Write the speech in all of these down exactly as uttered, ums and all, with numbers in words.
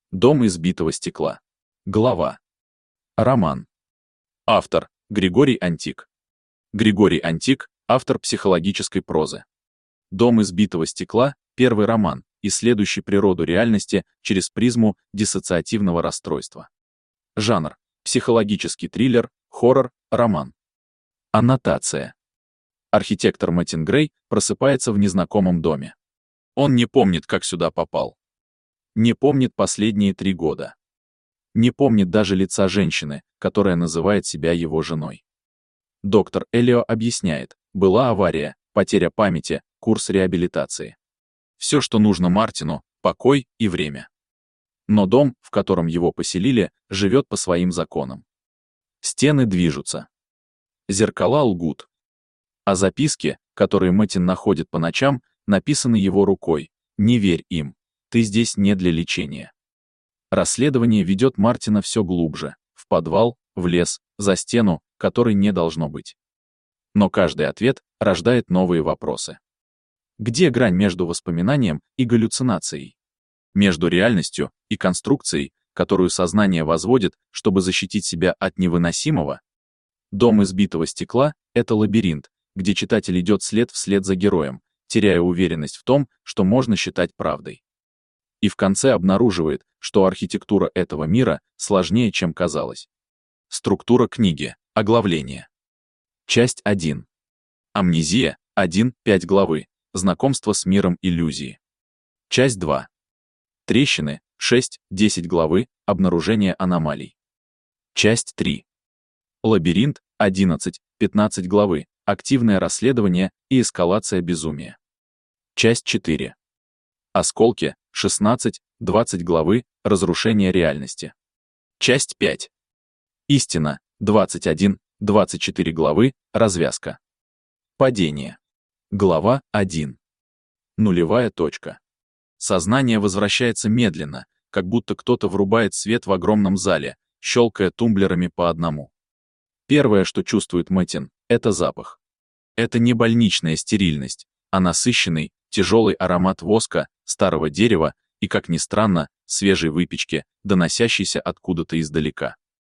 Дом из битого стекла. Глава. Роман. Автор — Григорий Антик. Григорий Антик — автор психологической прозы. Дом из битого стекла — первый роман, исследующий природу реальности через призму диссоциативного расстройства. Жанр — психологический триллер, хоррор, роман. Аннотация. Архитектор Мэтин Грей просыпается в незнакомом доме. Он не помнит, как сюда попал. Не помнит последние три года. Не помнит даже лица женщины, которая называет себя его женой. Доктор Элио объясняет: была авария, потеря памяти, курс реабилитации. Все, что нужно Мартину — покой и время. Но дом, в котором его поселили, живет по своим законам. Стены движутся. Зеркала лгут. А записки, которые Мэтин находит по ночам, написаны его рукой. Не верь им. Ты здесь не для лечения. Расследование ведет Мартина все глубже, в подвал, в лес, за стену, которой не должно быть. Но каждый ответ рождает новые вопросы. Где грань между воспоминанием и галлюцинацией? Между реальностью и конструкцией, которую сознание возводит, чтобы защитить себя от невыносимого? Дом из битого стекла — это лабиринт, где читатель идет след вслед за героем, теряя уверенность в том, что можно считать правдой. И в конце обнаруживает, что архитектура этого мира сложнее, чем казалось. Структура книги. Оглавление. Часть один. Амнезия. один пять главы. Знакомство с миром иллюзии. Часть два. Трещины. шесть десять главы. Обнаружение аномалий. Часть три. Лабиринт. одиннадцать пятнадцать главы. Активное расследование и эскалация безумия. Часть четыре. Осколки. шестнадцать двадцать главы. Разрушение реальности. Часть пять. Истина. двадцать один двадцать четыре главы. Развязка. Падение. Глава один. Нулевая точка. Сознание возвращается медленно, как будто кто-то врубает свет в огромном зале, щелкая тумблерами по одному. Первое, что чувствует Мэтин, — это запах. Это не больничная стерильность, а насыщенный, тяжелый аромат воска, старого дерева и, как ни странно, свежей выпечки, доносящейся откуда-то издалека.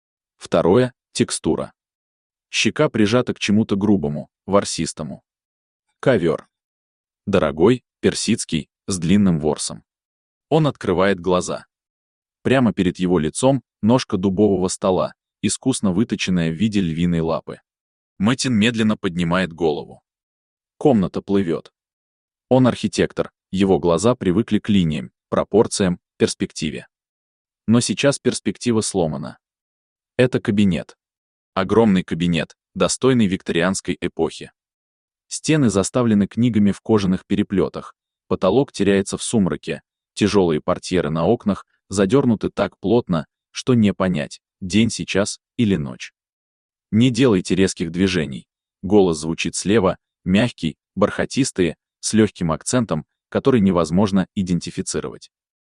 Второе — текстура. Щека прижата к чему-то грубому, ворсистому. Ковер. Дорогой, персидский, с длинным ворсом. Он открывает глаза. Прямо перед его лицом ножка дубового стола, искусно выточенная в виде львиной лапы. Мэтин медленно поднимает голову. Комната плывет. Он архитектор, его глаза привыкли к линиям, пропорциям, перспективе. Но сейчас перспектива сломана. Это кабинет. Огромный кабинет, достойный викторианской эпохи. Стены заставлены книгами в кожаных переплетах, потолок теряется в сумраке, тяжелые портьеры на окнах задернуты так плотно, что не понять, день сейчас или ночь. Не делайте резких движений. Голос звучит слева, мягкий, бархатистый, с легким акцентом, который невозможно идентифицировать.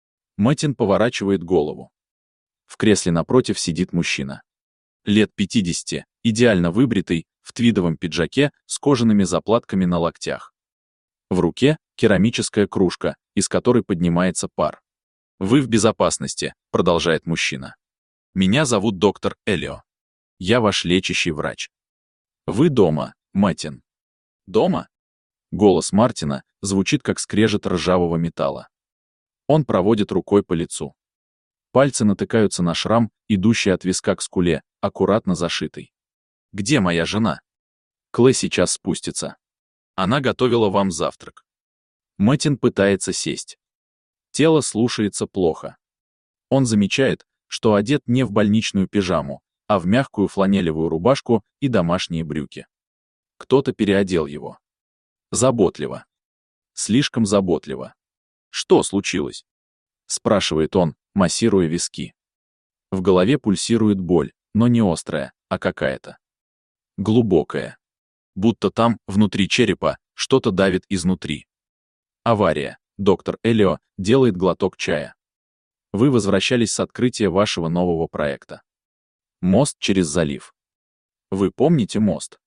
Мэтин поворачивает голову. В кресле напротив сидит мужчина. Лет пятидесяти, идеально выбритый, в твидовом пиджаке с кожаными заплатками на локтях. В руке керамическая кружка, из которой поднимается пар. «Вы в безопасности», — продолжает мужчина. «Меня зовут доктор Элио. Я ваш лечащий врач. Вы дома, Мэтин». «Дома?» Голос Мартина звучит как скрежет ржавого металла. Он проводит рукой по лицу. Пальцы натыкаются на шрам, идущий от виска к скуле, аккуратно зашитый. «Где моя жена?» «Клэ сейчас спустится. Она готовила вам завтрак». Мэтин пытается сесть. Тело слушается плохо. Он замечает, что одет не в больничную пижаму, а в мягкую фланелевую рубашку и домашние брюки. Кто-то переодел его. Заботливо. Слишком заботливо. «Что случилось?» — спрашивает он, массируя виски. В голове пульсирует боль, но не острая, а какая-то. Глубокая. Будто там, внутри черепа, что-то давит изнутри. Авария. Доктор Элио делает глоток чая. Вы возвращались с открытия вашего нового проекта. Мост через залив. Вы помните мост?